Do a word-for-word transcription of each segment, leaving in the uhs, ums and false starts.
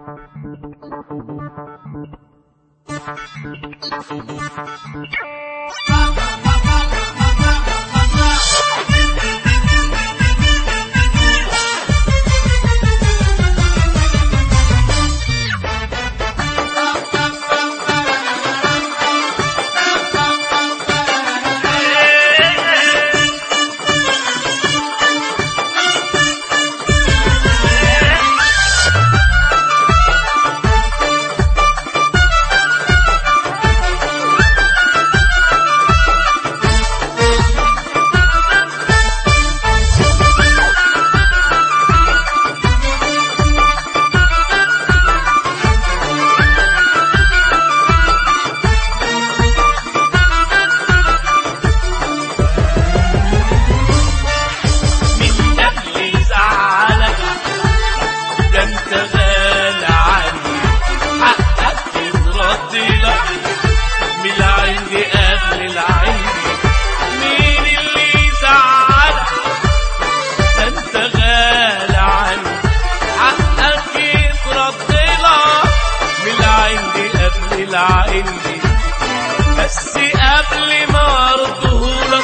عندي بس قبل ما ردهولك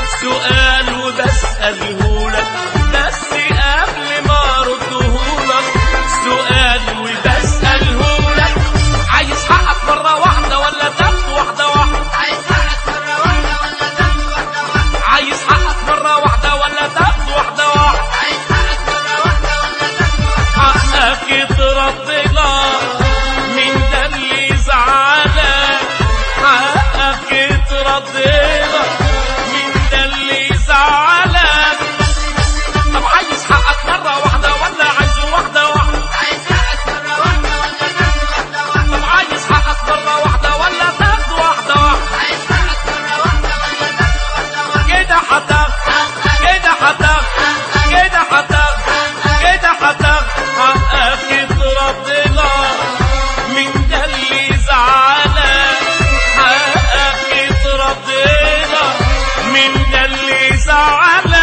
سؤال وبسألهولك، بس قبل ما ردهولك سؤال وبسألهولك. عايز حقك مرة واحدة ولا تاخد واحدة واحدة؟ عايز حقك مرة واحدة ولا تاخد واحدة واحدة؟ عايز حقك مرة واحدة ولا تاخد واحدة واحدة؟ عايز حقك مرة واحدة ولا تاخد واحدة واحدة؟ حقك يترد لك مين ده اللي زعلك، حقك يترد لك مين ده اللي زعلك. طب عايز حقك مرة واحدة ولا عايزه واحدة واحدة؟ عايز حقك مرة واحدة ولا تاخد واحدة واحدة؟ طب عايز حقك مرة واحدة ولا تاخد واحدة واحدة؟ عايز حقك مرة واحدة ولا تاخد واحدة واحدة؟ كده هتاخد كده هتاخد كده هتاخد كده هتاخد حقك يترد لك مين ده اللي زعلك، حقك يترد لك مين ده اللي زعلك.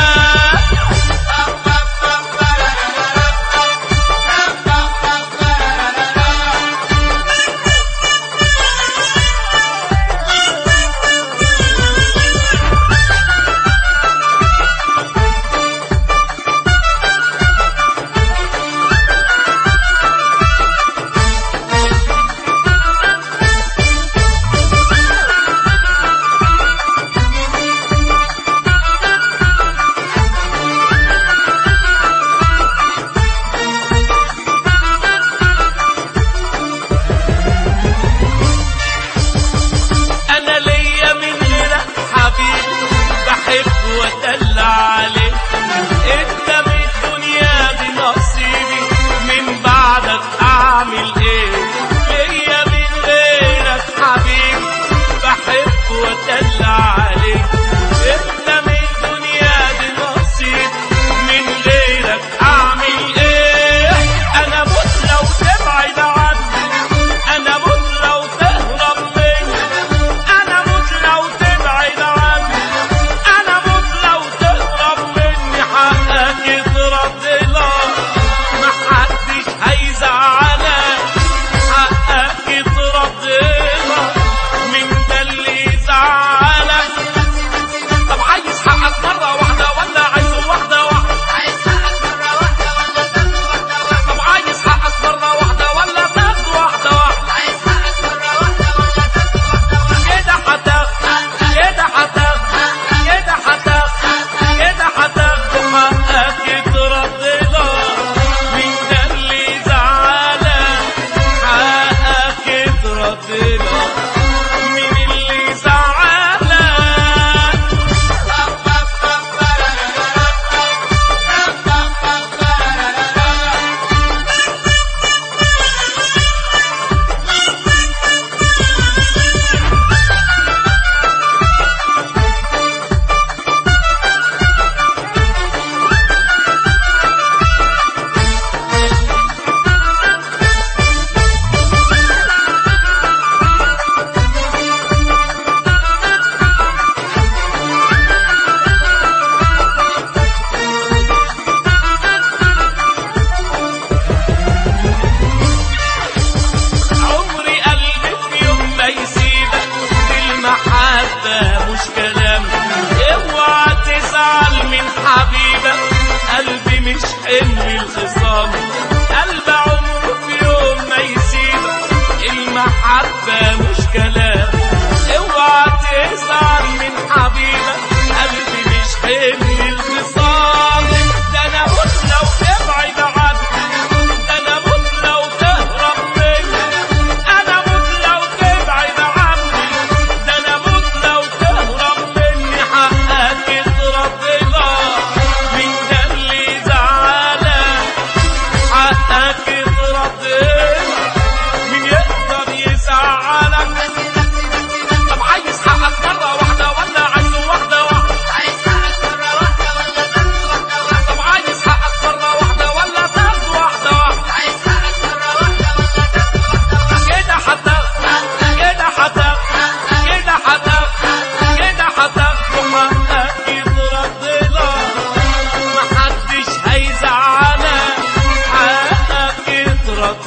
واتدلع عليك انت من الدنيا دي نصيبي، من بعدك اعمل ايه؟ ليا من غيرك حبيبي بحب واتدلع عليك انت من الدنيا دي نصيبي، من غيرك اعمل ايه؟ انا موت لو تبعد عني، انا موت لو تهرب مني، انا موت لو تبعد عني، حقك يترد لك محدش هيزعلك، حقك يترد لك مين ده اللي زعلك. طب عايز حقك مرة واحدة ولا عايزه واحدة واحدة؟ عايز حقك مرة واحدة ولا تاخد واحدة واحدة؟ طب عايز حقك مرة واحدة ولا تاخد واحدة واحدة؟ عايز حقك مرة واحدة ولا تاخد واحدة واحدة؟ كده هتاخد كده هتاخد كده هتاخد كده هتاخد حقك يترد لك مين ده اللي زعلك.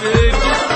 فين